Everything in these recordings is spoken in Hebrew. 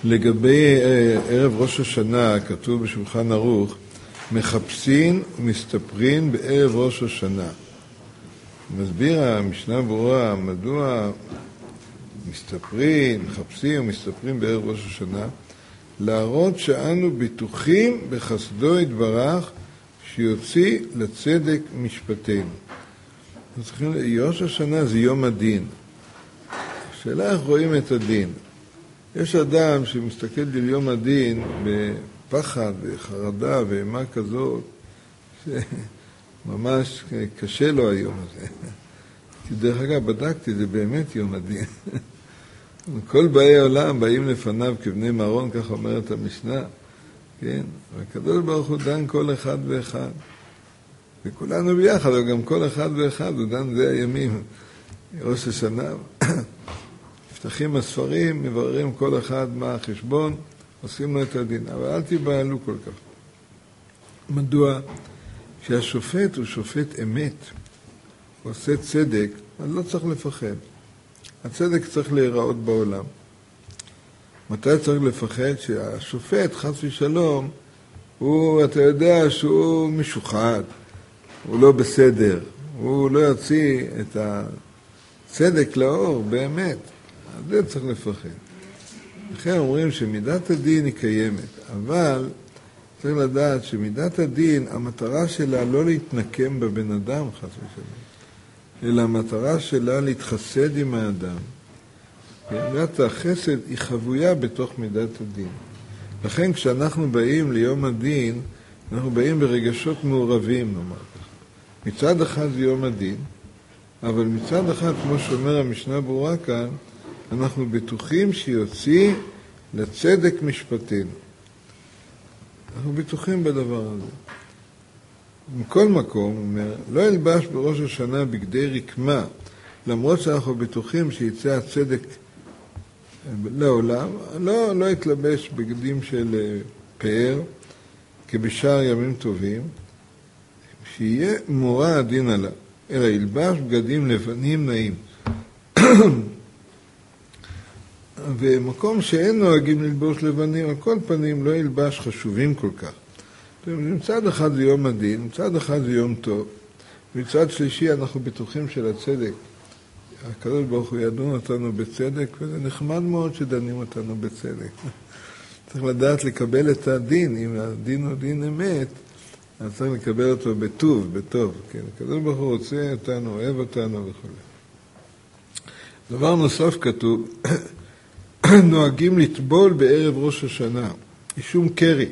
לגבי ערב ראש השנה, כתוב בשולחן ערוך, מחפשים ומסתפרים בערב ראש השנה. מסביר המשנה ברורה מדוע מחפשים ומסתפרים בערב ראש השנה, להראות שאנו בטוחים בחסדו יתברך שיוציא לצדק משפטנו. ראש השנה זה יום הדין. השאלה איך רואים את הדין. יש אדם שמסתכל על יום הדין בפחד וחרדה ואימה כזאת, שממש קשה לו היום הזה. כי דרך אגב, בדקתי, זה באמת יום הדין. כל באי העולם באים לפניו כבני מרון, כך אומרת המשנה. כן? והקדוש ברוך הוא דן כל אחד ואחד. וכולנו ביחד, אבל גם כל אחד ואחד, הוא דן זה הימים. ראש השנה. נפתחים הספרים, מבררים כל אחד מה החשבון, עושים לו את הדין. אבל אל תיבהלו כל כך. מדוע? כשהשופט הוא שופט אמת, הוא עושה צדק, אז לא צריך לפחד. הצדק צריך להיראות בעולם. מתי צריך לפחד? שהשופט, חס ושלום, אתה יודע שהוא משוחד, הוא לא בסדר, הוא לא יוציא את הצדק לאור, באמת. אז זה צריך לפחד. לכן אומרים שמידת הדין היא קיימת, אבל צריך לדעת שמידת הדין, המטרה שלה לא להתנקם בבן אדם, חס ושלום, אלא המטרה שלה להתחסד עם האדם. מידת החסד היא חבויה בתוך מידת הדין. לכן כשאנחנו באים ליום הדין, אנחנו באים ברגשות מעורבים, נאמר כך. מצד אחד זה יום הדין, אבל מצד אחד, כמו שאומר המשנה ברורה כאן, אנחנו בטוחים שיוציא לצדק משפטנו. אנחנו בטוחים בדבר הזה. מכל מקום, הוא אומר, לא ילבש בראש השנה בגדי רקמה, למרות שאנחנו בטוחים שיצא הצדק לעולם, לא יתלבש בגדים של פאר, כבשאר ימים טובים, שיהיה מורא הדין עליו, אלא ילבש בגדים לבנים נעים. ומקום שאין נוהגים ללבוש לבנים, על כל פנים לא ילבש חשובים כל כך. מצד אחד זה יום הדין, מצד אחד זה יום טוב, מצד שלישי אנחנו בטוחים של הצדק. הקדוש ברוך הוא ידון אותנו בצדק, וזה נחמד מאוד שדנים אותנו בצדק. צריך לדעת לקבל את הדין, אם הדין הוא דין אמת, אז צריך לקבל אותו בטוב. כן? הקדוש ברוך הוא רוצה אותנו, אוהב אותנו וכו'. דבר נוסף כתוב, נוהגים לטבול בערב ראש השנה, משום קרי.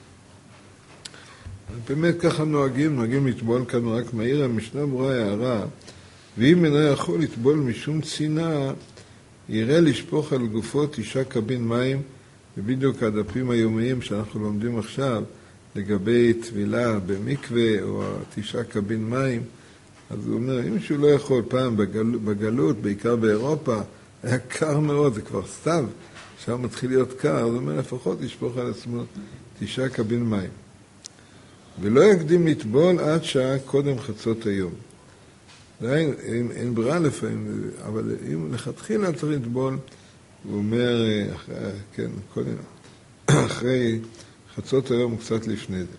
באמת ככה נוהגים לטבול כאן, רק מהיר המשנה ברורה הערה, ואם אינו יכול לטבול משום צינה, יראה לשפוך על גופו 9 קבין מים, ובדיוק הדפים היומיים שאנחנו לומדים עכשיו, לגבי טבילה במקווה או 9 קבין מים, אז הוא אומר, אם שהוא לא יכול פעם בגלות, בעיקר באירופה, היה קר מאוד, זה כבר סתיו, שם מתחיל להיות קר, אז הוא אומר, לפחות לשפוך על עצמו 9 קבין מים. ולא יקדים לטבול עד שעה קודם חצות היום. אין ברירה לפעמים, אבל אם לכתחילה צריך לטבול, הוא אומר, אחרי חצות היום קצת לפני זה.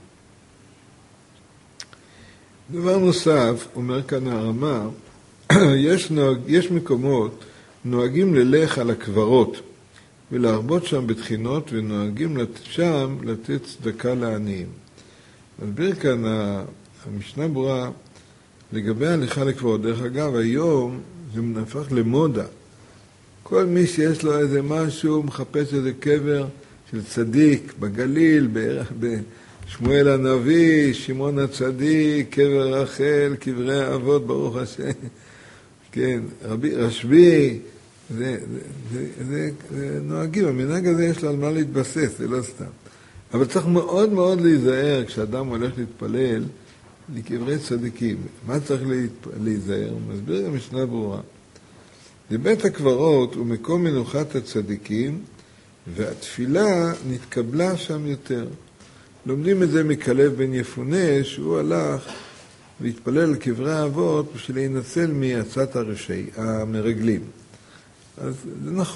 דבר נוסף, אומר כאן הרמה, יש מקומות נוהגים ללך על הקברות ולהרבות שם בתחינות, ונוהגים שם לתת צדקה לעניים. מסביר כאן המשנה ברורה לגבי הליכה לקברות. דרך אגב, היום זה נהפך למודה. כל מי שיש לו איזה משהו, מחפש איזה קבר של צדיק בגליל, בשמואל הנביא, שמעון הצדיק, קבר רחל, קברי האבות, ברוך השם. כן, רבי רשב"י, זה נוהגים. המנהג הזה יש לו על מה להתבסס, זה לא סתם. אבל צריך מאוד מאוד להיזהר כשאדם הולך להתפלל לקברי צדיקים. מה צריך להיזהר? הוא מסביר גם משנה ברורה. בית הקברות הוא מקום מנוחת הצדיקים, והתפילה נתקבלה שם יותר. לומדים את זה מכלב בן יפונה, שהוא הלך והתפלל לקברי האבות בשביל להינצל מעצת המרגלים. אז זה נכון.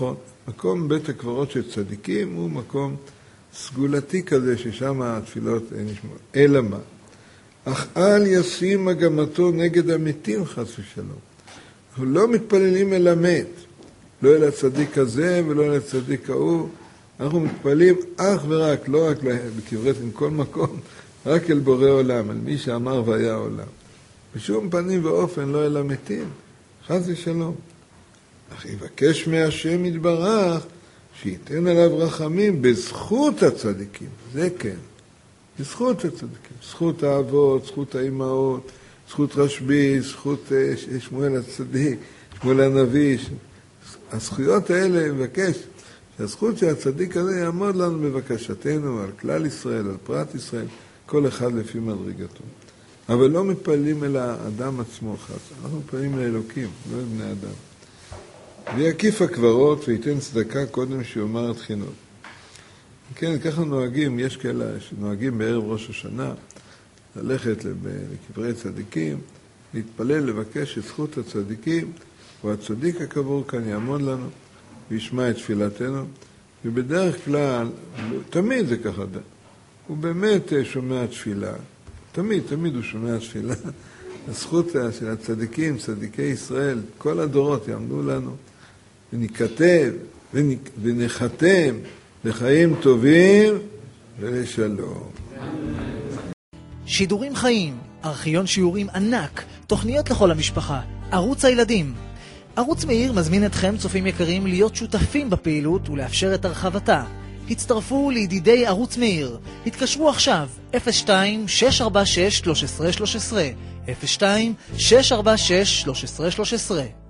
מקום בית הקברות של צדיקים הוא מקום סגולתי כזה ששם התפילות נשמעות. אלא מה? אך אל ישים מגמתו נגד המתים חס ושלום. אנחנו לא מתפללים אל המת, לא אל הצדיק הזה ולא אל הצדיק ההוא. אנחנו מתפללים אך ורק, לא רק בקברי צדיקים, כל מקום, רק אל בורא עולם, אל מי שאמר והיה עולם. בשום פנים ואופן לא אל המתים, חס ושלום. אך יבקש מהשם יתברך שייתן עליו רחמים בזכות הצדיקים, זה כן. בזכות הצדיקים, זכות האבות, זכות האימהות, זכות רשב"י, זכות שמואל הצדיק, שמואל הנביא. הזכויות האלה מבקש שהזכות של הצדיק הזה יעמוד לנו בבקשתנו על כלל ישראל, על פרט ישראל, כל אחד לפי מדרגתו. אבל לא מתפללים אל האדם עצמו חס, אנחנו מתפללים אל אלוקים, לא אל בני אדם. ויקיף הקברות וייתן צדקה קודם שיאמר תחינות. כן, ככה נוהגים, יש כאלה שנוהגים בערב ראש השנה, ללכת לקברי צדיקים, להתפלל, לבקש את זכות הצדיקים, והצדיק הקבור כאן יעמוד לנו, וישמע את תפילתנו, ובדרך כלל, תמיד זה ככה, הוא באמת שומע תפילה, תמיד הוא שומע תפילה, הזכות של הצדיקים, צדיקי ישראל, כל הדורות יעמדו לנו, ונכתב ונחתם לחיים טובים ולשלום. שידורים חיים, ארכיון שיעורים ענק, תוכניות לכל המשפחה, ערוץ הילדים. ערוץ מאיר מזמין אתכם צופים יקרים להיות שותפים בפעילות ולאפשר את הרחבתה. הצטרפו לידידי ערוץ מאיר. התקשרו עכשיו 02-646-1313 02-646-1313